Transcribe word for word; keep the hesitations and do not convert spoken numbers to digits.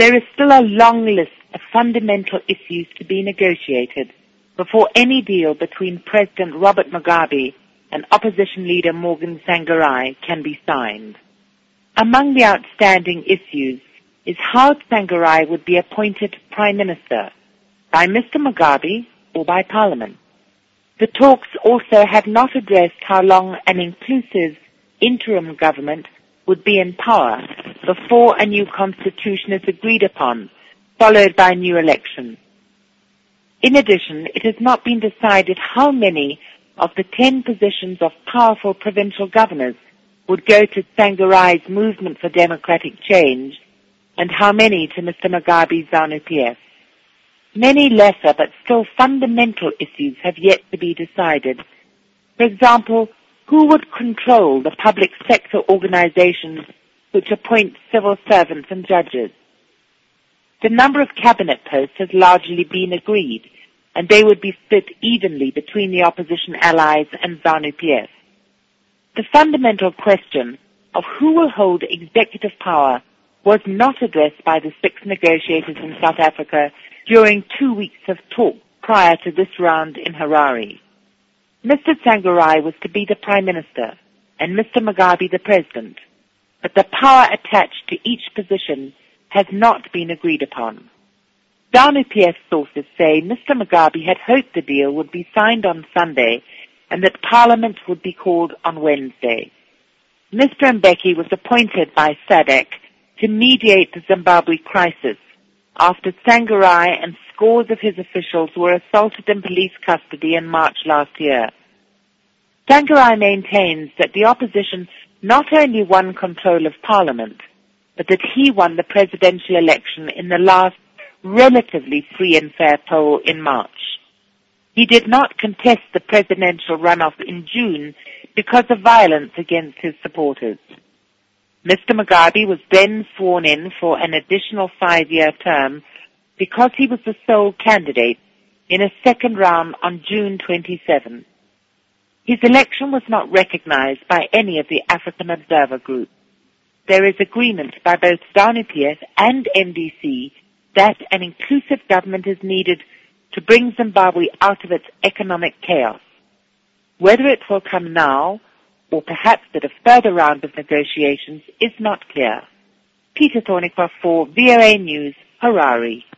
There is still a long list of fundamental issues to be negotiated before any deal between President Robert Mugabe and opposition leader Morgan Tsvangirai can be signed. Among the outstanding issues is how Tsvangirai would be appointed Prime Minister, by Mister Mugabe or by Parliament. The talks also have not addressed how long an inclusive interim government would be in power before a new constitution is agreed upon, followed by a new election. In addition, it has not been decided how many of the ten positions of powerful provincial governors would go to Tsvangirai's Movement for Democratic Change and how many to Mister Mugabe's ZANU-P F. Many lesser but still fundamental issues have yet to be decided. For example, who would control the public sector organizations which appoint civil servants and judges? The number of cabinet posts has largely been agreed, and they would be split evenly between the opposition allies and ZANU-P F. The fundamental question of who will hold executive power was not addressed by the six negotiators in South Africa during two weeks of talk prior to this round in Harare. Mister Tsvangirai was to be the Prime Minister and Mister Mugabe the President, but the power attached to each position has not been agreed upon. ZANU-P F sources say Mister Mugabe had hoped the deal would be signed on Sunday and that Parliament would be called on Wednesday. Mister Mbeki was appointed by S A D C to mediate the Zimbabwe crisis after Tsvangirai and scores of his officials were assaulted in police custody in March last year. Tsvangirai maintains that the opposition not only won control of Parliament, but that he won the presidential election in the last relatively free and fair poll in March. He did not contest the presidential runoff in June because of violence against his supporters. Mister Mugabe was then sworn in for an additional five-year term because he was the sole candidate in a second round on June twenty-seventh. His election was not recognized by any of the African Observer Group. There is agreement by both ZANU-P F and M D C that an inclusive government is needed to bring Zimbabwe out of its economic chaos. Whether it will come now, or perhaps at a further round of negotiations, is not clear. Peter Thornycroft for V O A News, Harare.